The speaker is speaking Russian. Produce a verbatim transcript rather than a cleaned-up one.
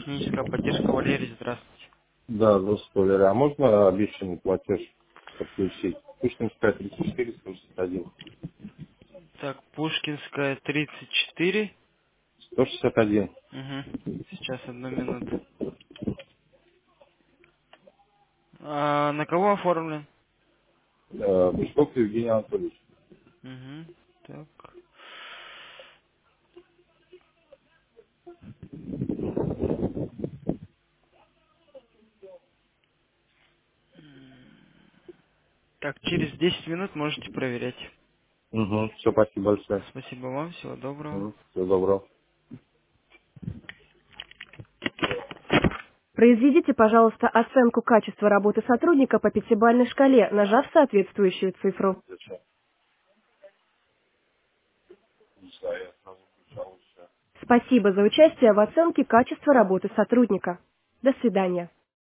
Техническая поддержка, Валерий, здравствуйте. Да, здравствуйте, Валерий. А можно обещанный платеж подключить? Пушкинская тридцать четыре сто шестьдесят один. Так, Пушкинская, тридцать четыре. сто шестьдесят один. Угу. Сейчас, одну минуту. А на кого оформлен? Э, Бычков Евгений Анатольевич. Угу. Так. Так, через десять минут можете проверять. Угу. Все, спасибо большое. Спасибо вам, всего доброго. Угу. Всего доброго. Произведите, пожалуйста, оценку качества работы сотрудника по пятибалльной шкале, нажав соответствующую цифру. Зачем? Не знаю, я сразу включал и всё. Спасибо за участие в оценке качества работы сотрудника. До свидания.